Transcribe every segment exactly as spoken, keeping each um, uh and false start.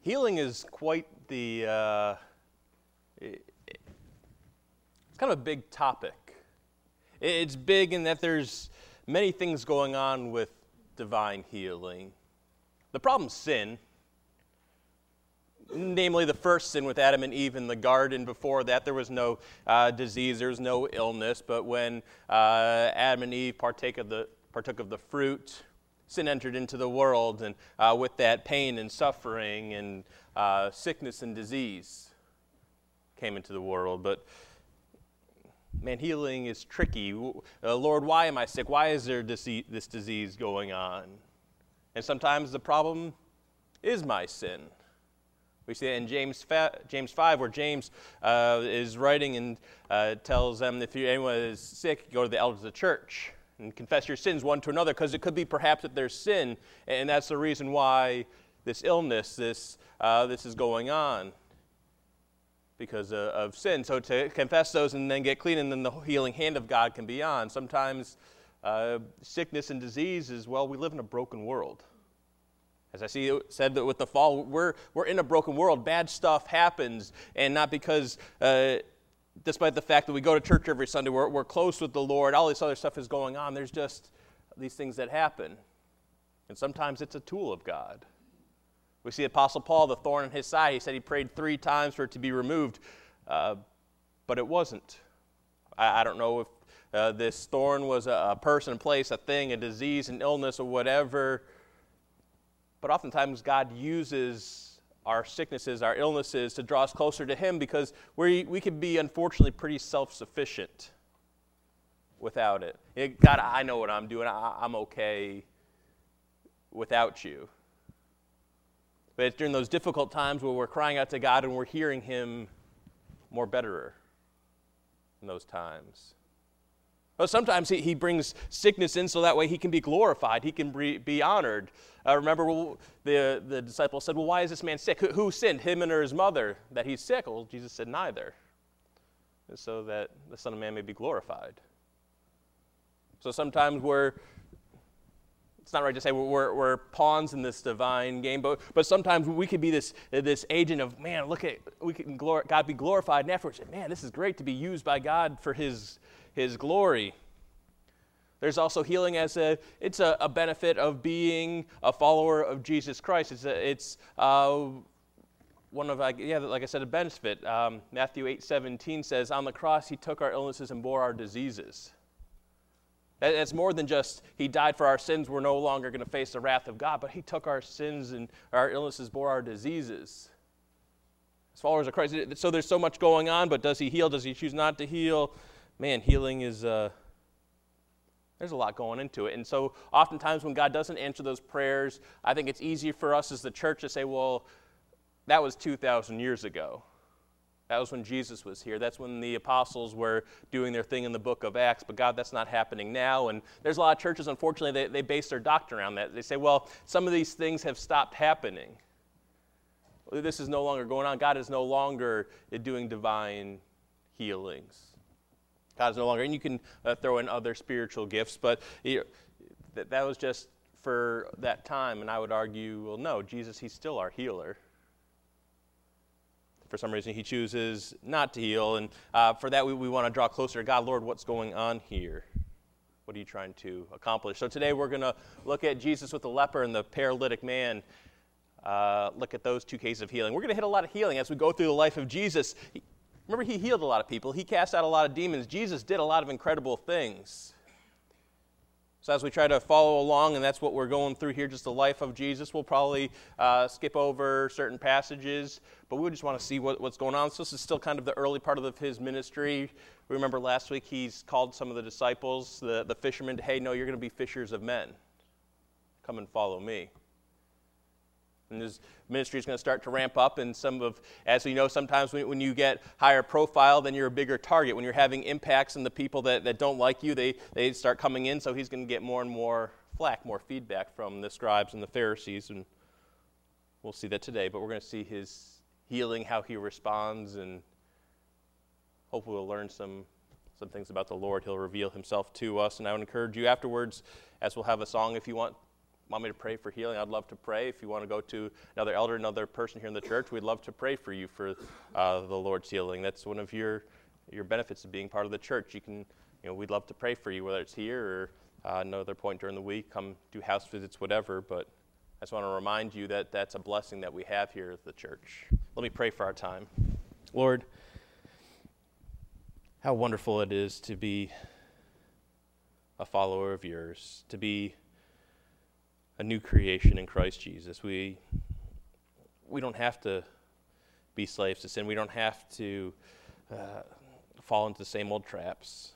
Healing is quite the, uh, it, it's kind of a big topic. It's big in that there's many things going on with divine healing. The problem's sin, namely the first sin with Adam and Eve in the garden. Before that, there was no uh, disease, there was no illness, but when uh, Adam and Eve partake of the, partook of the fruit, sin entered into the world, and uh, with that, pain and suffering and uh, sickness and disease came into the world. But man, healing is tricky. Uh, Lord, why am I sick? Why is there this, this disease going on? And sometimes the problem is my sin. We see it in James James five, where James uh, is writing and uh, tells them, if anyone is sick, go to the elders of the church and confess your sins one to another, because it could be perhaps that there's sin, and that's the reason why this illness, this uh, this is going on, because of, of sin. So to confess those and then get clean, and then the healing hand of God can be on. Sometimes uh, sickness and disease is, well, we live in a broken world. As I see it said that with the fall, we're we're in a broken world. Bad stuff happens, and not because uh, despite the fact that we go to church every Sunday, we're, we're close with the Lord, all this other stuff is going on. There's just these things that happen. And sometimes it's a tool of God. We see Apostle Paul, the thorn in his side. He said he prayed three times for it to be removed, uh, but it wasn't. I, I don't know if uh, this thorn was a, a person, a place, a thing, a disease, an illness, or whatever. But oftentimes God uses our sicknesses, our illnesses, to draw us closer to Him, because we we can be, unfortunately, pretty self-sufficient without it. it God, I know what I'm doing. I, I'm okay without you. But it's during those difficult times where we're crying out to God and we're hearing Him more betterer in those times. But sometimes he, he brings sickness in so that way He can be glorified, He can be, be honored. Uh, remember the, the disciples said, well, why is this man sick? Who, who sinned, him and or his mother, that he's sick? Well, Jesus said, neither. And so that the Son of Man may be glorified. So sometimes we're, it's not right to say we're, we're, we're pawns in this divine game, but, but sometimes we could be this, this agent of, man, look at, we can glor- God be glorified, and afterwards, man, this is great to be used by God for His His glory. There's also healing as a, it's a, a benefit of being a follower of Jesus Christ. It's, a, it's uh, one of, yeah, like I said, a benefit. Um, Matthew eight seventeen says, on the cross He took our illnesses and bore our diseases. That, that's more than just He died for our sins. We're no longer going to face the wrath of God, but He took our sins and our illnesses, bore our diseases. As followers of Christ, so there's so much going on, but does He heal? Does He choose not to heal? Man, healing is, uh, there's a lot going into it. And so oftentimes when God doesn't answer those prayers, I think it's easy for us as the church to say, well, that was two thousand years ago. That was when Jesus was here. That's when the apostles were doing their thing in the book of Acts. But God, that's not happening now. And there's a lot of churches, unfortunately, they, they base their doctrine around that. They say, well, some of these things have stopped happening. This is no longer going on. God is no longer doing divine healings. God is no longer, and you can uh, throw in other spiritual gifts, but you know, that, that was just for that time, and I would argue, well, no, Jesus, He's still our healer. For some reason, He chooses not to heal, and uh, for that, we, we want to draw closer to God. Lord, what's going on here? What are you trying to accomplish? So today, we're going to look at Jesus with the leper and the paralytic man. Uh, look at those two cases of healing. We're going to hit a lot of healing as we go through the life of Jesus. He, Remember, He healed a lot of people. He cast out a lot of demons. Jesus did a lot of incredible things. So as we try to follow along, and that's what we're going through here, just the life of Jesus, we'll probably uh, skip over certain passages, but we just want to see what, what's going on. So this is still kind of the early part of the, His ministry. Remember last week He's called some of the disciples, the, the fishermen, to, hey, no, you're going to be fishers of men. Come and follow me. And His ministry is going to start to ramp up, and some of, as we know, sometimes when, when you get higher profile, then you're a bigger target. When you're having impacts on the people that, that don't like you, they, they start coming in, so He's going to get more and more flack, more feedback from the scribes and the Pharisees, and we'll see that today. But we're going to see His healing, how He responds, and hopefully we'll learn some, some things about the Lord. He'll reveal Himself to us, and I would encourage you afterwards, as we'll have a song, if you want want me to pray for healing, I'd love to pray. If you want to go to another elder, another person here in the church, we'd love to pray for you for uh, the Lord's healing. That's one of your your benefits of being part of the church. You can, you know, we'd love to pray for you, whether it's here or uh, another point during the week, come do house visits, whatever. But I just want to remind you that that's a blessing that we have here at the church. Let me pray for our time. Lord, how wonderful it is to be a follower of yours, to be a new creation in Christ Jesus. We we don't have to be slaves to sin. We don't have to uh, fall into the same old traps.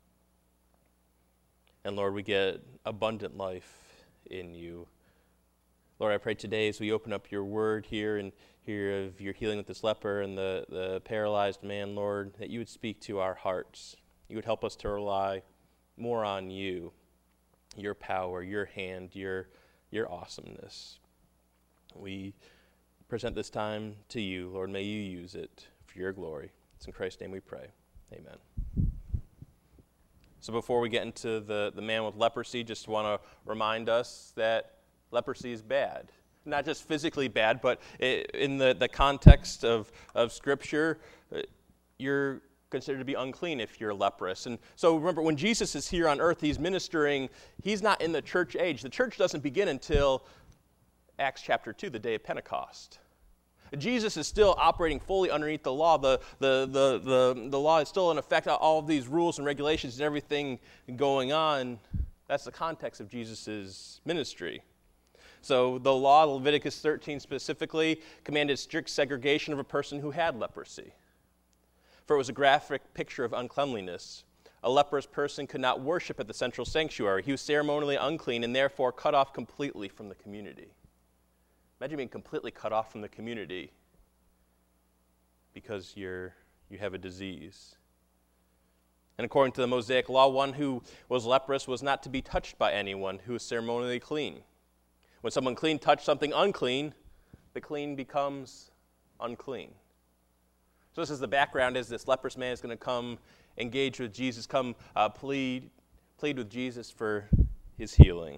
And Lord, we get abundant life in you. Lord, I pray today as we open up your word here and hear of your healing with this leper and the, the paralyzed man, Lord, that you would speak to our hearts. You would help us to rely more on you, your power, your hand, your, your awesomeness. We present this time to you. Lord, may you use it for your glory. It's in Christ's name we pray. Amen. So before we get into the, the man with leprosy, just want to remind us that leprosy is bad. Not just physically bad, but in the, the context of, of Scripture, you're considered to be unclean if you're leprous. And so remember, when Jesus is here on earth, he's ministering, he's not in the church age. The church doesn't begin until Acts chapter two, the day of Pentecost. Jesus is still operating fully underneath the law. The, the, the, the, the law is still in effect, all of these rules and regulations and everything going on. That's the context of Jesus' ministry. So the law, Leviticus thirteen specifically, commanded strict segregation of a person who had leprosy. For it was a graphic picture of uncleanliness. A leprous person could not worship at the central sanctuary. He was ceremonially unclean and therefore cut off completely from the community. Imagine being completely cut off from the community because you're you have a disease. And according to the Mosaic law, one who was leprous was not to be touched by anyone who was ceremonially clean. When someone clean touched something unclean, the clean becomes unclean. So this is the background as this leprous man is going to come engage with Jesus, come uh, plead, plead with Jesus for his healing.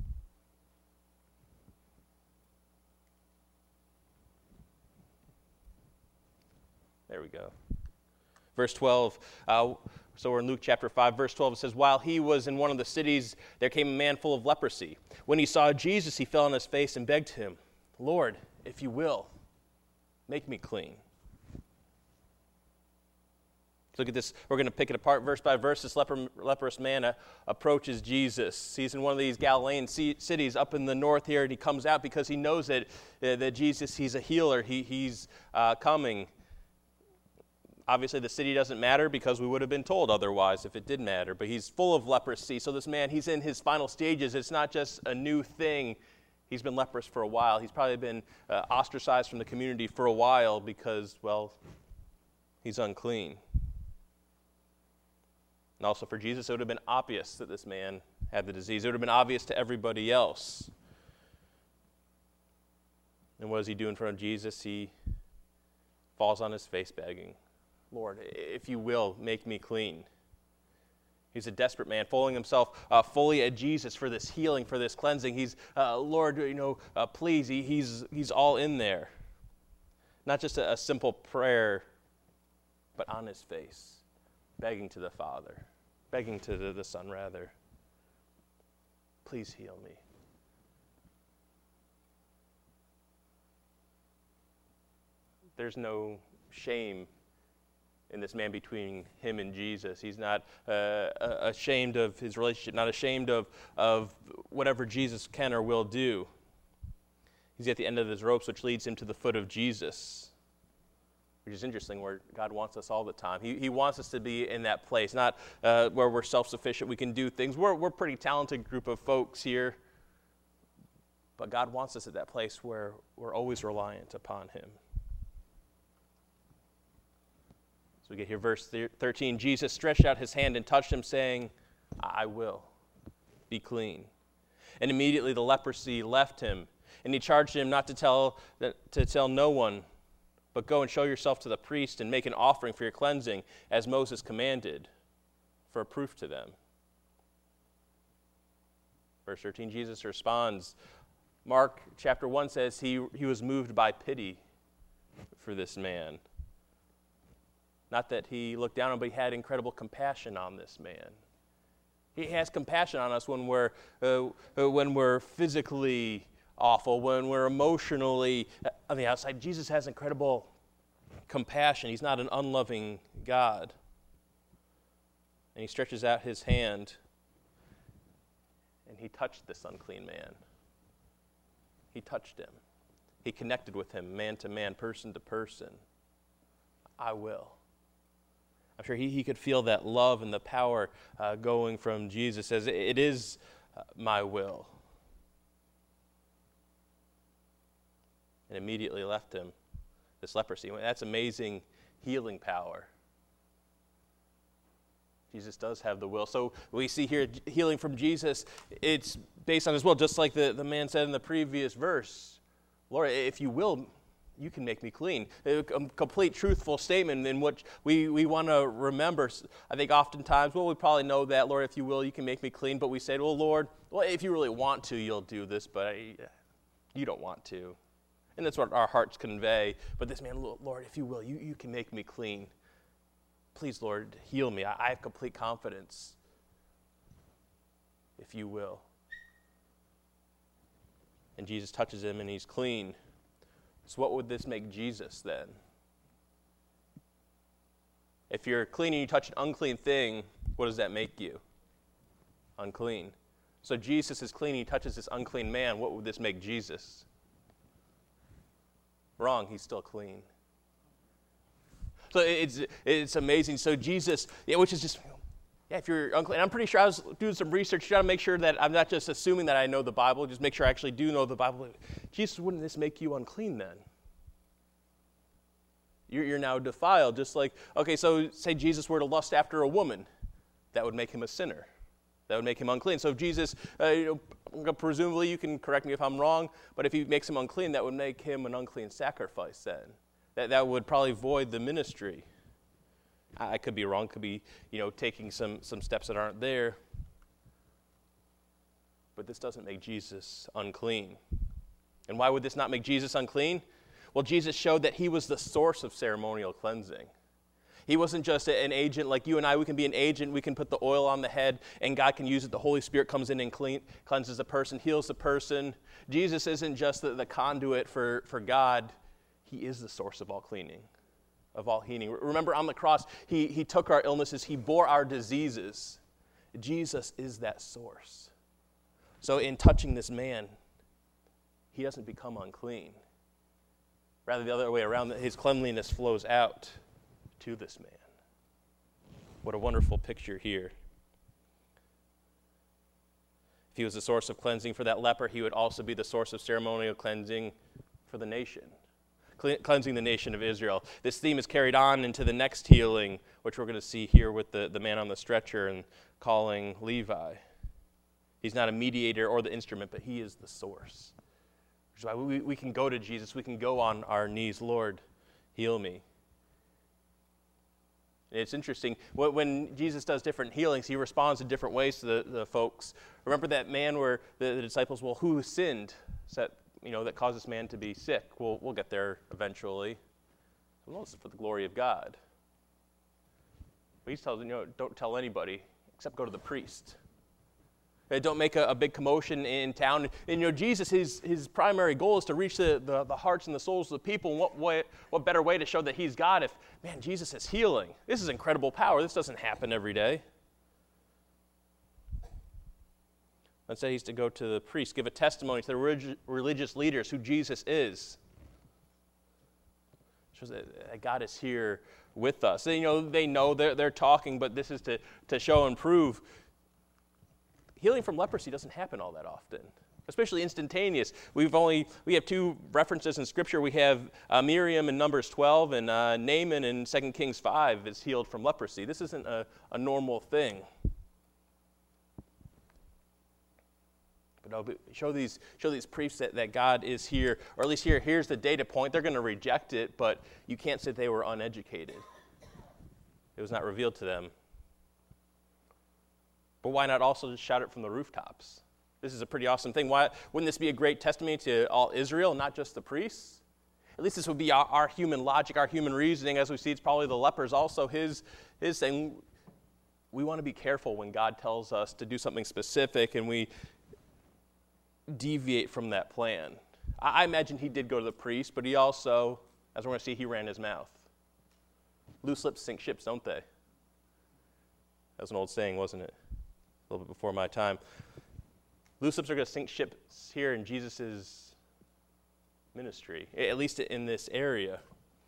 There we go. Verse twelve, uh, so we're in Luke chapter five, verse twelve, it says, while he was in one of the cities, there came a man full of leprosy. When he saw Jesus, he fell on his face and begged him, Lord, if you will, make me clean. Look at this. We're going to pick it apart verse by verse. This leper, leprous man uh, approaches Jesus. He's in one of these Galilean c- cities up in the north here, and he comes out because he knows that, uh, that Jesus, he's a healer. He, he's uh, coming. Obviously, the city doesn't matter because we would have been told otherwise if it did matter. But he's full of leprosy. So this man, he's in his final stages. It's not just a new thing. He's been leprous for a while. He's probably been uh, ostracized from the community for a while because, well, he's unclean. And also for Jesus, it would have been obvious that this man had the disease. It would have been obvious to everybody else. And what does he do in front of Jesus? He falls on his face begging, Lord, if you will, make me clean. He's a desperate man, falling himself uh, fully at Jesus for this healing, for this cleansing. He's, uh, Lord, you know, uh, please, he, he's, he's all in there. Not just a, a simple prayer, but on his face. Begging to the Father, begging to the, the Son, rather, please heal me. There's no shame in this man between him and Jesus. He's not uh, ashamed of his relationship, not ashamed of, of whatever Jesus can or will do. He's at the end of his ropes, which leads him to the foot of Jesus. Which is interesting, where God wants us all the time. He, he wants us to be in that place, not uh, where we're self-sufficient, we can do things. We're, we're a pretty talented group of folks here, but God wants us at that place where we're always reliant upon him. So we get here, verse thirteen. Jesus stretched out his hand and touched him, saying, I will, be clean. And immediately the leprosy left him, and he charged him not to tell, to tell no one, but go and show yourself to the priest and make an offering for your cleansing, as Moses commanded, for a proof to them. Verse thirteen, Jesus responds. Mark chapter one says he, he was moved by pity for this man. Not that he looked down on him, but he had incredible compassion on this man. He has compassion on us when we're, uh, when we're physically awful, when we're emotionally on the outside. Jesus has incredible compassion. He's not an unloving God. And he stretches out his hand, and he touched this unclean man. He touched him. He connected with him, man to man, person to person. I will. I'm sure he, he could feel that love and the power uh, going from Jesus as it is uh, my will. And immediately left him this leprosy. That's amazing healing power. Jesus does have the will. So we see here healing from Jesus, it's based on his will, just like the, the man said in the previous verse. Lord, if you will, you can make me clean. A complete truthful statement in which we, we want to remember. I think oftentimes, well, we probably know that, Lord, if you will, you can make me clean. But we say, well, Lord, well, if you really want to, you'll do this, but I, you don't want to. And that's what our hearts convey. But this man, Lord, if you will, you, you can make me clean. Please, Lord, heal me. I, I have complete confidence, if you will. And Jesus touches him, and he's clean. So what would this make Jesus then? If you're clean and you touch an unclean thing, what does that make you? Unclean. So Jesus is clean and he touches this unclean man. What would this make Jesus? Wrong, he's still clean. So it's it's amazing. So Jesus, yeah, which is just, yeah, if you're unclean, I'm pretty sure I was doing some research, trying to make sure that I'm not just assuming that I know the Bible, just make sure I actually do know the Bible. Jesus, wouldn't this make you unclean then? You're, you're now defiled, just like, okay, so say Jesus were to lust after a woman, that would make him a sinner. That would make him unclean. So if Jesus, uh, you know, presumably, you can correct me if I'm wrong, but if he makes him unclean, that would make him an unclean sacrifice then. That that would probably void the ministry. I could be wrong, could be, you know, taking some, some steps that aren't there. But this doesn't make Jesus unclean. And why would this not make Jesus unclean? Well, Jesus showed that he was the source of ceremonial cleansing. He wasn't just an agent like you and I. We can be an agent. We can put the oil on the head, and God can use it. The Holy Spirit comes in and clean, cleanses the person, heals the person. Jesus isn't just the, the conduit for, for God. He is the source of all cleaning, of all healing. Remember, on the cross, he, he took our illnesses. He bore our diseases. Jesus is that source. So in touching this man, he doesn't become unclean. Rather, the other way around, his cleanliness flows out to this man. What a wonderful picture here. If he was the source of cleansing for that leper, he would also be the source of ceremonial cleansing for the nation. Cleansing the nation of Israel. This theme is carried on into the next healing, which we're going to see here with the, the man on the stretcher and calling Levi. He's not a mediator or the instrument, but he is the source. Which is why we, we can go to Jesus. We can go on our knees. Lord, heal me. And it's interesting. When Jesus does different healings, he responds in different ways to the, the folks. Remember that man where the, the disciples, well, who sinned? So that, you know, that caused this man to be sick. We'll, we'll get there eventually. Well, this is for the glory of God. But he tells them, you know, don't tell anybody except go to the priest. Don't make a, a big commotion in town. And, you know, Jesus, his, his primary goal is to reach the, the, the hearts and the souls of the people. And what, way, what better way to show that he's God if, man, Jesus is healing. This is incredible power. This doesn't happen every day. Let's say he's to go to the priest, give a testimony to the relig- religious leaders who Jesus is. Shows that God is here with us. And, you know, they know they're, they're talking, but this is to, to show and prove. Healing from leprosy doesn't happen all that often, especially instantaneous. We've only we have two references in Scripture. We have uh, Miriam in Numbers twelve, and uh, Naaman in Second Kings five is healed from leprosy. This isn't a, a normal thing. But no, but show these show these priests that, that God is here, or at least here. Here's the data point. They're going to reject it, but you can't say they were uneducated. It was not revealed to them. But why not also just shout it from the rooftops? This is a pretty awesome thing. Why wouldn't this be a great testimony to all Israel, not just the priests? At least this would be our, our human logic, our human reasoning. As we see, it's probably the lepers also his, his saying, we want to be careful when God tells us to do something specific and we deviate from that plan. I, I imagine he did go to the priest, but he also, as we're going to see, he ran his mouth. Loose lips sink ships, don't they? That was an old saying, wasn't it? A little bit before my time. Loose lips are going to sink ships here in Jesus' ministry, at least in this area.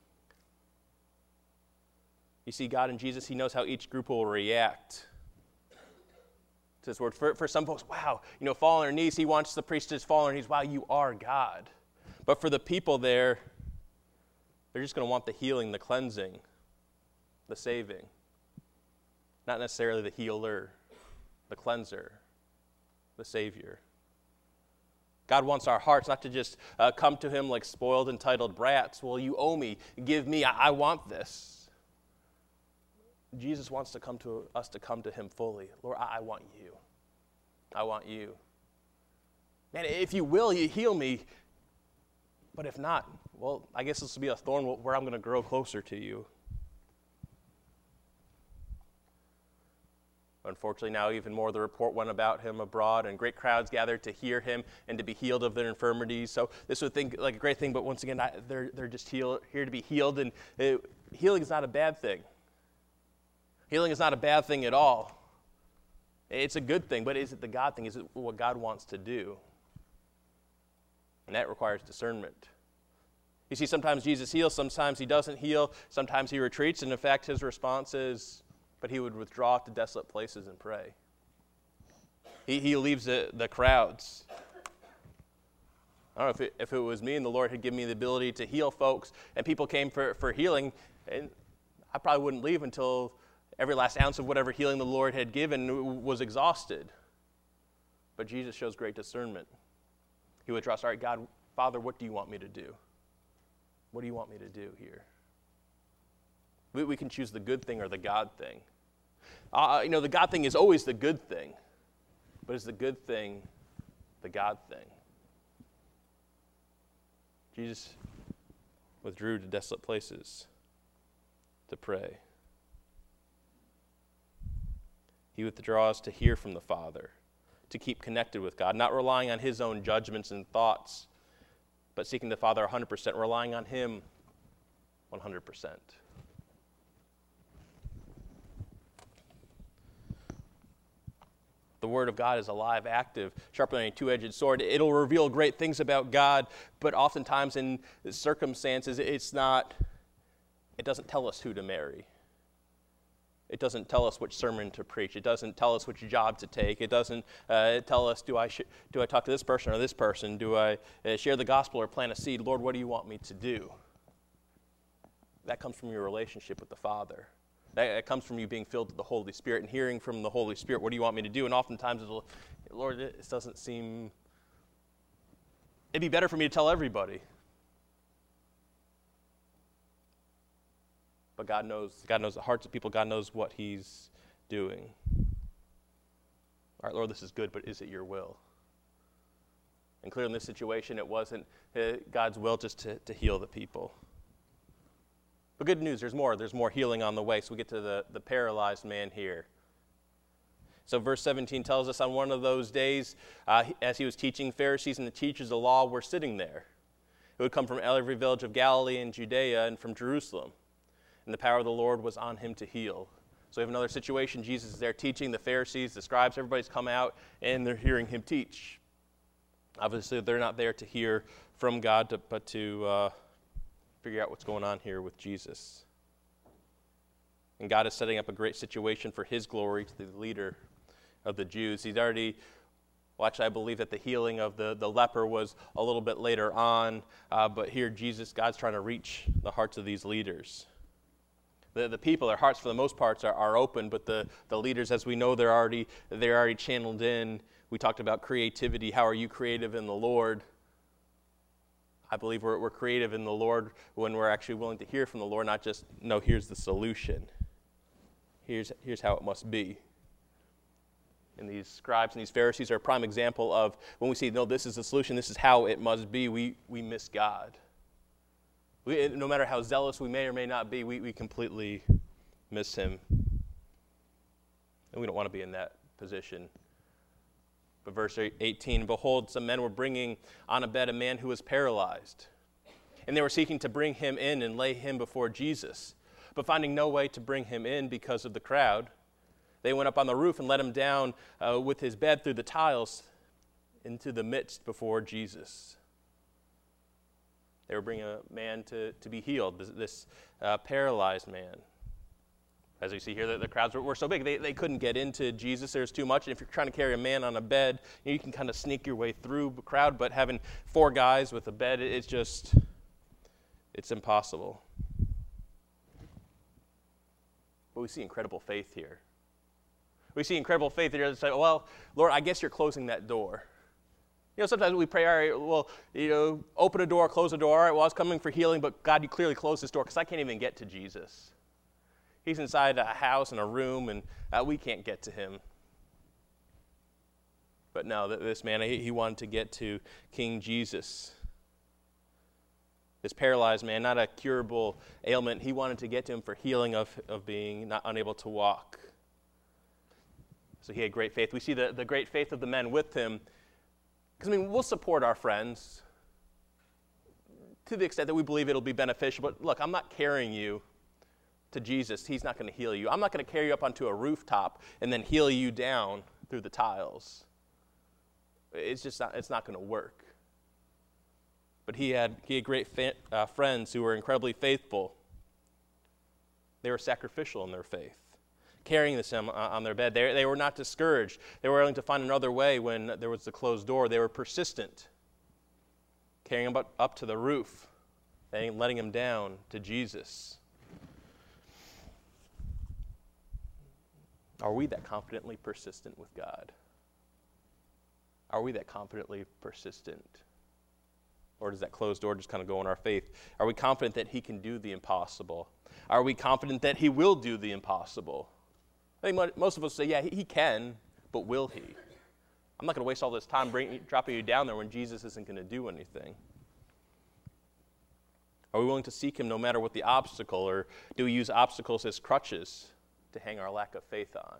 You see, God and Jesus, he knows how each group will react to this word. For, for some folks, wow, you know, fall on their knees. He wants the priest to just fall on their knees. Wow, you are God. But for the people there, they're just going to want the healing, the cleansing, the saving. Not necessarily the healer, the cleanser, the Savior. God wants our hearts not to just uh, come to him like spoiled, entitled brats. Well, you owe me. Give me. I, I want this. Jesus wants to come to us to come to him fully. Lord, I, I want you. I want you. Man, if you will, you heal me. But if not, well, I guess this will be a thorn where I'm going to grow closer to you. Unfortunately, now even more the report went about him abroad, and great crowds gathered to hear him and to be healed of their infirmities. So this would think like a great thing, but once again, I, they're they're just heal, here to be healed, and it, healing is not a bad thing. Healing is not a bad thing at all. It's a good thing, but is it the God thing? Is it what God wants to do? And that requires discernment. You see, sometimes Jesus heals, sometimes he doesn't heal, sometimes he retreats, and in fact, his response is, but he would withdraw to desolate places and pray. He, he leaves the, the crowds. I don't know if it, if it was me and the Lord had given me the ability to heal folks and people came for, for healing, and I probably wouldn't leave until every last ounce of whatever healing the Lord had given was exhausted. But Jesus shows great discernment. He would trust, all right, God, Father, what do you want me to do? What do you want me to do here? We, we can choose the good thing or the God thing. Uh, you know, the God thing is always the good thing. But is the good thing the God thing? Jesus withdrew to desolate places to pray. He withdraws to hear from the Father, to keep connected with God, not relying on his own judgments and thoughts, but seeking the Father one hundred percent, relying on him one hundred percent. The Word of God is alive, active, sharper than a two-edged sword. It'll reveal great things about God, but oftentimes in circumstances, it's not, it doesn't tell us who to marry. It doesn't tell us which sermon to preach. It doesn't tell us which job to take. It doesn't uh, tell us, do I sh- do I talk to this person or this person? Do I uh, share the gospel or plant a seed? Lord, what do you want me to do? That comes from your relationship with the Father. That comes from you being filled with the Holy Spirit and hearing from the Holy Spirit, what do you want me to do? And oftentimes, it'll, Lord, this doesn't seem, it'd be better for me to tell everybody. But God knows, God knows the hearts of people. God knows what he's doing. All right, Lord, this is good, but is it your will? And clearly in this situation, it wasn't God's will just to, to heal the people. But good news, there's more. There's more healing on the way. So we get to the, the paralyzed man here. So verse seventeen tells us on one of those days, uh, as he was teaching, Pharisees and the teachers of the law were sitting there. It would come from every village of Galilee and Judea and from Jerusalem. And the power of the Lord was on him to heal. So we have another situation. Jesus is there teaching. The Pharisees, the scribes, everybody's come out, and they're hearing him teach. Obviously, they're not there to hear from God, to, but to uh, figure out what's going on here with Jesus. And God is setting up a great situation for his glory to the leader of the Jews. He's already, well, actually, I believe that the healing of the, the leper was a little bit later on, uh, but here Jesus, God's trying to reach the hearts of these leaders. The, the people, their hearts for the most part are, are open, but the, the leaders, as we know, they're already they're already channeled in. We talked about creativity. How are you creative in the Lord? I believe we're, we're creative in the Lord when we're actually willing to hear from the Lord, not just, no, here's the solution. Here's, here's how it must be. And these scribes and these Pharisees are a prime example of when we say, no, this is the solution, this is how it must be, we, we miss God. We, no matter how zealous we may or may not be, we, we completely miss him. And we don't want to be in that position. But verse eighteen, behold, some men were bringing on a bed a man who was paralyzed. And they were seeking to bring him in and lay him before Jesus. But finding no way to bring him in because of the crowd, they went up on the roof and let him down uh, with his bed through the tiles into the midst before Jesus. They were bringing a man to, to be healed, this, this uh, paralyzed man. As you see here, the, the crowds were, were so big, they, they couldn't get into Jesus. There's too much. And if you're trying to carry a man on a bed, you, know, you can kind of sneak your way through the crowd, but having four guys with a bed, it, it's just, it's impossible. But we see incredible faith here. We see incredible faith here. It's like, well, Lord, I guess you're closing that door. You know, sometimes we pray, all right, well, you know, open a door, close a door. All right, well, I was coming for healing, but God, you clearly closed this door because I can't even get to Jesus. He's inside a house and a room, and uh, we can't get to him. But no, this man, he, he wanted to get to King Jesus. This paralyzed man, not a curable ailment, he wanted to get to him for healing of, of being not unable to walk. So he had great faith. We see the, the great faith of the men with him. Because, I mean, we'll support our friends to the extent that we believe it'll be beneficial. But look, I'm not carrying you to Jesus. He's not going to heal you. I'm not going to carry you up onto a rooftop and then heal you down through the tiles. It's just not, it's not going to work. But he had, he had great fa- uh, friends who were incredibly faithful. They were sacrificial in their faith, carrying this on, on their bed. They, they were not discouraged. They were willing to find another way when there was the closed door. They were persistent, carrying him up, up to the roof, and letting him down to Jesus. Are we that confidently persistent with God? Are we that confidently persistent? Or does that closed door just kind of go in our faith? Are we confident that he can do the impossible? Are we confident that he will do the impossible? I think most of us say, yeah, he, he can, but will he? I'm not going to waste all this time bringing, dropping you down there when Jesus isn't going to do anything. Are we willing to seek him no matter what the obstacle, or do we use obstacles as crutches to hang our lack of faith on?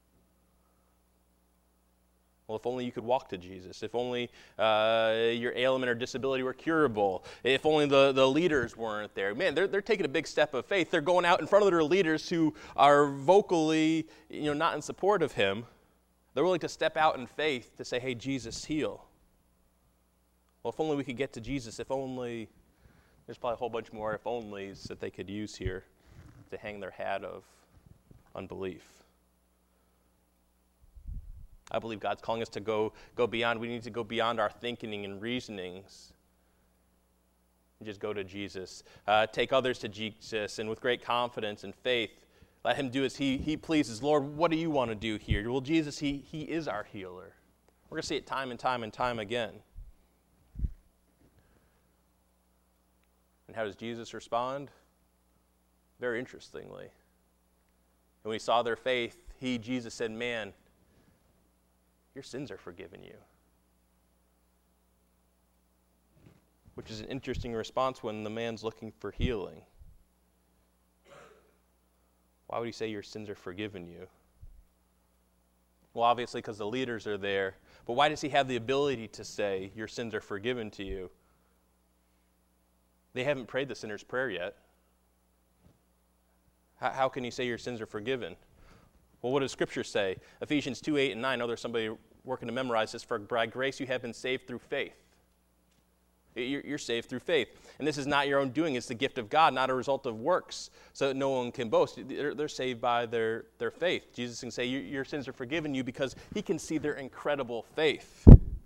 Well, if only you could walk to Jesus. If only uh, your ailment or disability were curable. If only the, the leaders weren't there. Man, they're, they're taking a big step of faith. They're going out in front of their leaders who are vocally, you know, not in support of him. They're willing to step out in faith to say, hey, Jesus, heal. Well, if only we could get to Jesus. If only, there's probably a whole bunch more if onlys that they could use here to hang their hat of unbelief. I believe God's calling us to go, go beyond. We need to go beyond our thinking and reasonings. And just go to Jesus. Uh, take others to Jesus, and with great confidence and faith, let him do as he, he pleases. Lord, what do you want to do here? Well, Jesus, he, he is our healer. We're going to see it time and time and time again. And how does Jesus respond? Very interestingly. And when he saw their faith, he, Jesus, said, man, your sins are forgiven you. Which is an interesting response when the man's looking for healing. Why would he say your sins are forgiven you? Well, obviously because the leaders are there. But why does he have the ability to say your sins are forgiven to you? They haven't prayed the sinner's prayer yet. How, how can you say your sins are forgiven? Well, what does Scripture say? Ephesians two, eight, and nine. I know there's somebody working to memorize this. For by grace you have been saved through faith. You're, you're saved through faith. And this is not your own doing. It's the gift of God, not a result of works, so that no one can boast. They're, they're saved by their, their faith. Jesus can say, your, your sins are forgiven you because he can see their incredible faith.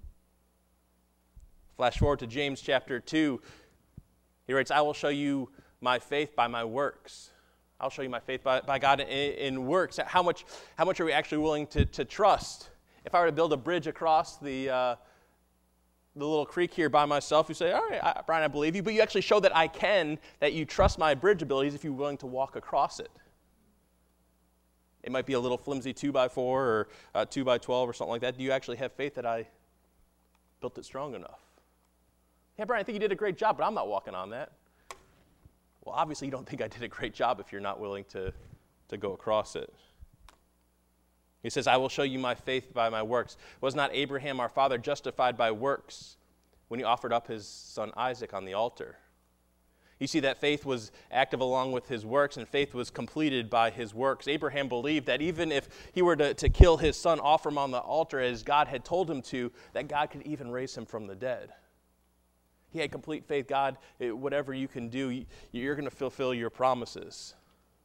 Flash forward to James chapter two. He writes, I will show you my faith by my works. I'll show you my faith by, by God in, in works. How much, how much are we actually willing to, to trust? If I were to build a bridge across the uh, the little creek here by myself, you say, all right, I, Brian, I believe you, but you actually show that I can, that you trust my bridge abilities if you're willing to walk across it. It might be a little flimsy two by four or uh, two by twelve or something like that. Do you actually have faith that I built it strong enough? Yeah, Brian, I think you did a great job, but I'm not walking on that. Well, obviously you don't think I did a great job if you're not willing to, to go across it. He says, I will show you my faith by my works. Was not Abraham our father justified by works when he offered up his son Isaac on the altar? You see that faith was active along with his works, and faith was completed by his works. Abraham believed that even if he were to, to kill his son, offer him on the altar as God had told him to, that God could even raise him from the dead. He had complete faith. God, whatever you can do, you're going to fulfill your promises.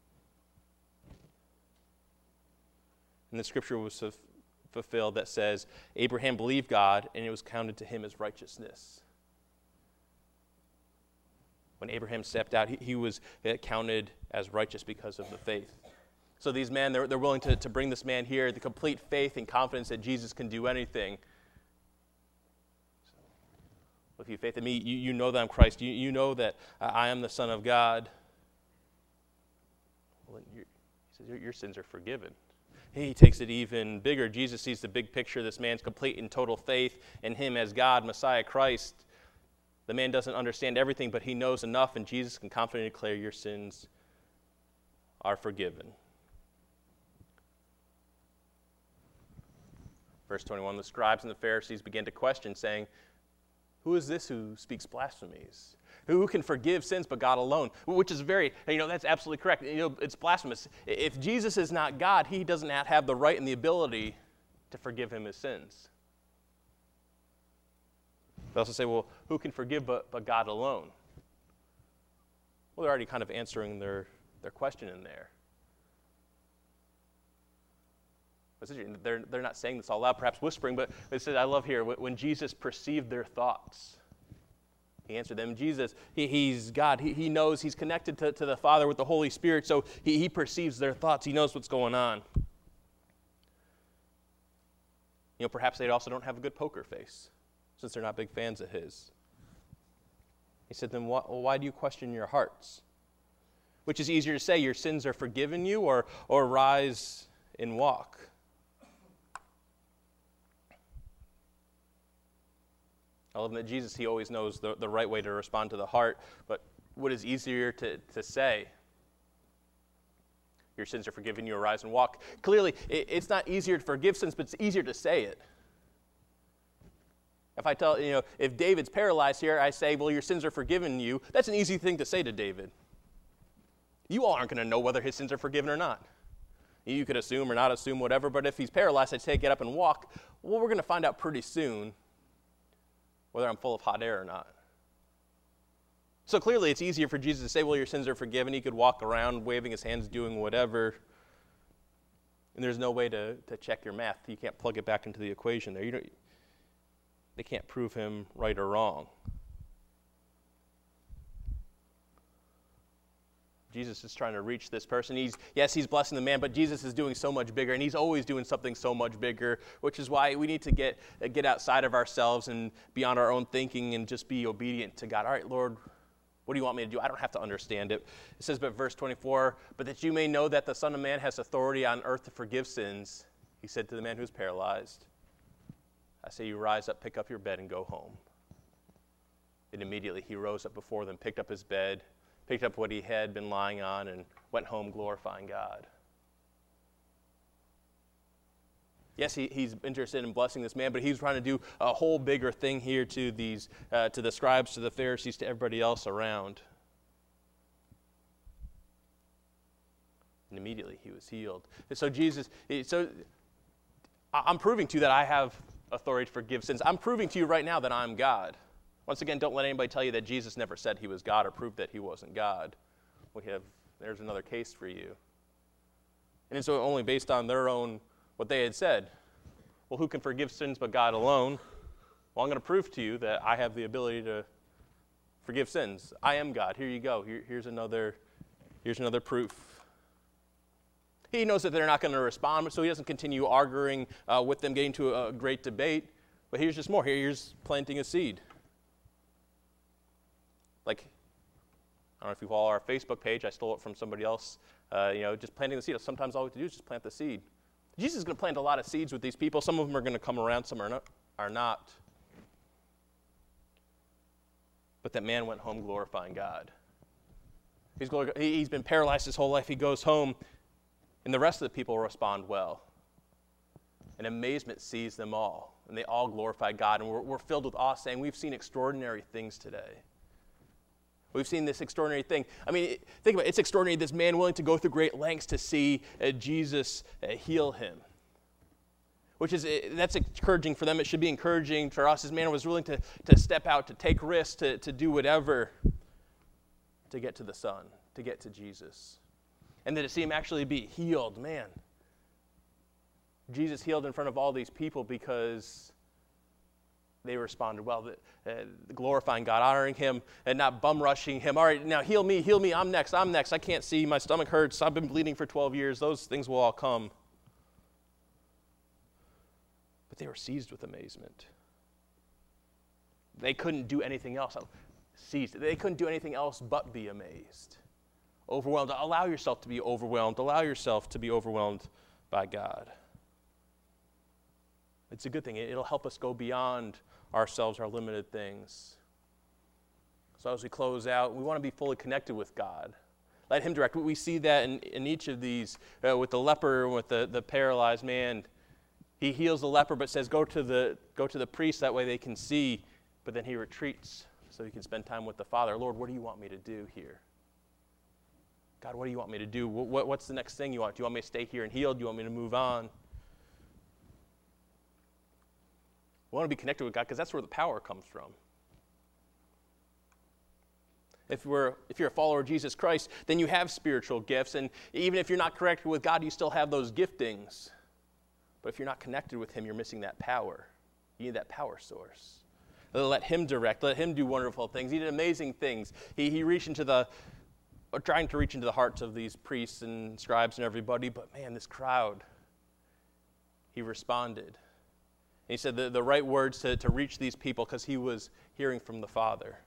And the scripture was fulfilled that says, Abraham believed God, and it was counted to him as righteousness. When Abraham stepped out, he, he was counted as righteous because of the faith. So these men, they're, they're willing to, to bring this man here, the complete faith and confidence that Jesus can do anything. So, if you have faith in me, you, you know that I'm Christ. You, you know that I am the Son of God. Well, he says, your, your sins are forgiven. He takes it even bigger. Jesus sees the big picture. This man's complete and total faith in him as God, Messiah, Christ. The man doesn't understand everything, but he knows enough, and Jesus can confidently declare your sins are forgiven. Verse twenty-one, the scribes and the Pharisees began to question, saying, who is this who speaks blasphemies? Who can forgive sins but God alone? Which is very, you know, that's absolutely correct. You know, it's blasphemous. If Jesus is not God, he does not have the right and the ability to forgive him his sins. They also say, well, who can forgive but, but God alone? Well, they're already kind of answering their, their question in there. They're, they're not saying this all loud, perhaps whispering, but it says, I love here, when Jesus perceived their thoughts, he answered them. Jesus, he, he's God. He, he knows he's connected to, to the Father with the Holy Spirit, so he, he perceives their thoughts. He knows what's going on. You know, perhaps they also don't have a good poker face, since they're not big fans of his. He said, then why, well, why do you question your hearts? Which is easier to say, your sins are forgiven you, or, or rise and walk? I love that Jesus, he always knows the, the right way to respond to the heart, but what is easier to, to say? Your sins are forgiven you, arise and walk. Clearly, it, it's not easier to forgive sins, but it's easier to say it. If I tell, you know, if David's paralyzed here, I say, well, your sins are forgiven you. That's an easy thing to say to David. You all aren't going to know whether his sins are forgiven or not. You could assume or not assume, whatever, but if he's paralyzed, I say, get up and walk. Well, we're going to find out pretty soon whether I'm full of hot air or not. So clearly, it's easier for Jesus to say, well, your sins are forgiven. He could walk around waving his hands, doing whatever. And there's no way to, to check your math. You can't plug it back into the equation there. You don't, they can't prove him right or wrong. Jesus is trying to reach this person. He's yes, he's blessing the man, but Jesus is doing so much bigger, and he's always doing something so much bigger, which is why we need to get get outside of ourselves and beyond our own thinking and just be obedient to God. All right, Lord, what do you want me to do? I don't have to understand it. It says, but verse twenty-four, but that you may know that the Son of Man has authority on earth to forgive sins, he said to the man who was paralyzed, I say you rise up, pick up your bed, and go home. And immediately he rose up before them, picked up his bed, picked up what he had been lying on, and went home glorifying God. Yes, he, he's interested in blessing this man, but he's trying to do a whole bigger thing here to these, uh, to the scribes, to the Pharisees, to everybody else around. And immediately he was healed. And so Jesus, so I'm proving to you that I have authority to forgive sins. I'm proving to you right now that I'm God. Once again, don't let anybody tell you that Jesus never said he was God or proved that he wasn't God. We have, there's another case for you. And it's only based on their own, what they had said. Well, who can forgive sins but God alone? Well, I'm going to prove to you that I have the ability to forgive sins. I am God. Here you go. Here, here's another, here's another proof. He knows that they're not going to respond, so he doesn't continue arguing uh, with them, getting to a, a great debate. But here's just more. Here's planting a seed. Like, I don't know if you follow our Facebook page. I stole it from somebody else. Uh, you know, just planting the seed. Sometimes all we have to do is just plant the seed. Jesus is going to plant a lot of seeds with these people. Some of them are going to come around, some are not. Are not. But that man went home glorifying God. He's, glor- he's been paralyzed his whole life. He goes home, and the rest of the people respond well. And amazement sees them all, and they all glorify God. And we're, we're filled with awe, saying, we've seen extraordinary things today. We've seen this extraordinary thing. I mean, think about it. It's extraordinary, this man willing to go through great lengths to see uh, Jesus uh, heal him. Which is, uh, that's encouraging for them. It should be encouraging for us. This man was willing to, to step out, to take risks, to, to do whatever to get to the Son, to get to Jesus. And then to see him actually be healed, man. Jesus healed in front of all these people because they responded well, uh, glorifying God, honoring him, and not bum rushing him. All right, now heal me, heal me, I'm next, I'm next. I can't see, my stomach hurts, I've been bleeding for twelve years. Those things will all come. But they were seized with amazement. They couldn't do anything else. Seized. They couldn't do anything else but be amazed. Overwhelmed. Allow yourself to be overwhelmed. Allow yourself to be overwhelmed by God. It's a good thing. It'll help us go beyond ourselves, our limited things. So as we close out, we want to be fully connected with God. Let him direct. We see that in, in each of these, uh, with the leper and with the, the paralyzed man. He heals the leper but says, go to the go to the priest, that way they can see. But then he retreats so he can spend time with the Father. Lord, what do you want me to do here? God, what do you want me to do? What, what, what's the next thing you want? Do you want me to stay here and heal? Do you want me to move on? We want to be connected with God because that's where the power comes from. If we're if you're a follower of Jesus Christ, then you have spiritual gifts. And even if you're not connected with God, you still have those giftings. But if you're not connected with him, you're missing that power. You need that power source. Let him direct. Let him do wonderful things. He did amazing things. He, he reached into the, or trying to reach into the hearts of these priests and scribes and everybody. But man, this crowd, he responded. And he said the, the right words to, to reach these people because he was hearing from the Father.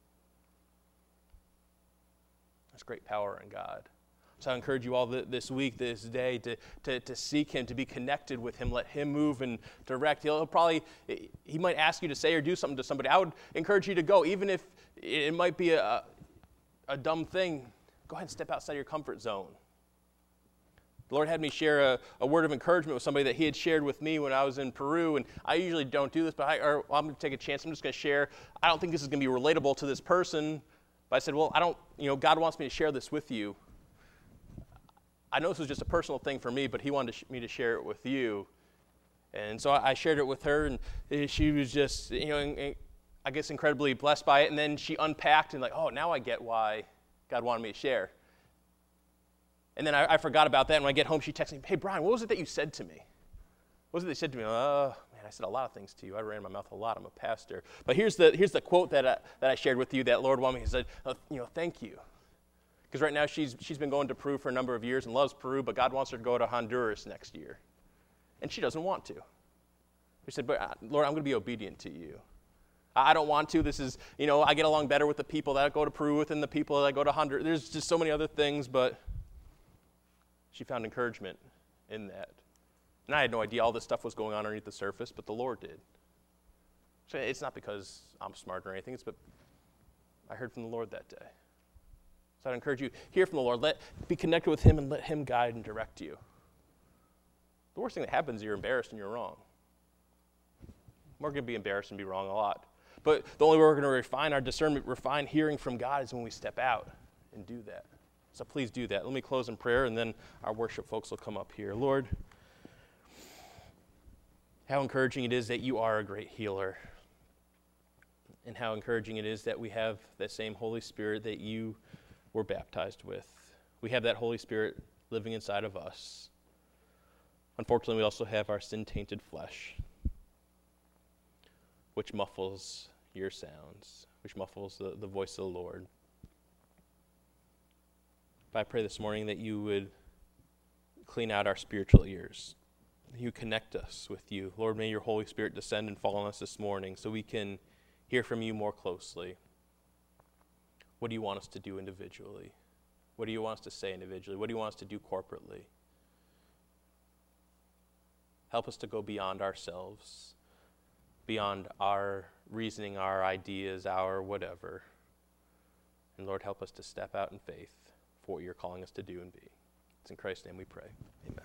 There's great power in God. So I encourage you all this week, this day, to, to, to seek him, to be connected with him. Let him move and direct. He'll probably, he might ask you to say or do something to somebody. I would encourage you to go, even if it might be a, a dumb thing. Go ahead and step outside your comfort zone. The Lord had me share a, a word of encouragement with somebody that he had shared with me when I was in Peru, and I usually don't do this, but I, or, well, I'm going to take a chance. I'm just going to share. I don't think this is going to be relatable to this person, but I said, well, I don't, you know, God wants me to share this with you. I know this was just a personal thing for me, but he wanted to sh- me to share it with you. And so I, I shared it with her, and she was just, you know, in, in, I guess incredibly blessed by it. And then she unpacked and like, oh, now I get why God wanted me to share. And then I, I forgot about that. And when I get home, she texted me, hey, Brian, what was it that you said to me? What was it they said to me? Oh, man, I said a lot of things to you. I ran my mouth a lot. I'm a pastor. But here's the here's the quote that I, that I shared with you that Lord wanted me. He said, oh, you know, thank you. Because right now she's she's been going to Peru for a number of years and loves Peru, but God wants her to go to Honduras next year. And she doesn't want to. She said, but uh, Lord, I'm going to be obedient to you. I don't want to. This is, you know, I get along better with the people that I go to Peru with than the people that I go to Honduras. There's just so many other things, but she found encouragement in that. And I had no idea all this stuff was going on underneath the surface, but the Lord did. So it's not because I'm smart or anything. It's but I heard from the Lord that day. So I'd encourage you, hear from the Lord. Let be connected with him and let him guide and direct you. The worst thing that happens is you're embarrassed and you're wrong. We're going to be embarrassed and be wrong a lot. But the only way we're going to refine our discernment, refine hearing from God is when we step out and do that. So please do that. Let me close in prayer, and then our worship folks will come up here. Lord, how encouraging it is that you are a great healer. And how encouraging it is that we have that same Holy Spirit that you were baptized with. We have that Holy Spirit living inside of us. Unfortunately, we also have our sin-tainted flesh, which muffles your sounds, which muffles the, the voice of the Lord. But I pray this morning that you would clean out our spiritual ears. You connect us with you. Lord, may your Holy Spirit descend and fall on us this morning so we can hear from you more closely. What do you want us to do individually? What do you want us to say individually? What do you want us to do corporately? Help us to go beyond ourselves, beyond our reasoning, our ideas, our whatever. And Lord, help us to step out in faith for what you're calling us to do and be. It's in Christ's name we pray. Amen.